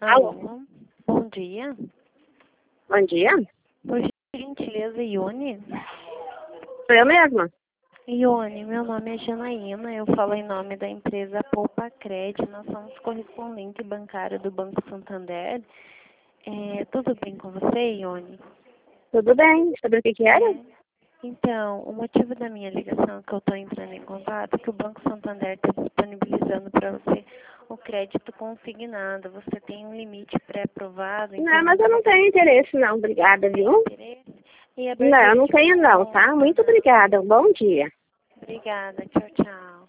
Alô? Alô, bom dia. Bom dia. Por gentileza, Ione? Sou eu mesma. Ione, meu nome é Janaína, eu falo em nome da empresa Poupa Cred, nós somos correspondente bancário do Banco Santander. Tudo bem com você, Ione? Tudo bem? Sobre o que era? Então, o motivo da minha ligação é que eu estou entrando em contato é que o Banco Santander está disponibilizando para você o crédito consignado. Você tem um limite pré-aprovado? Não, mas eu não tenho interesse não. Obrigada, viu? Interesse? E Não, eu não tenho não, conta, tá? Muito né? obrigada. Um bom dia. Obrigada, tchau, tchau.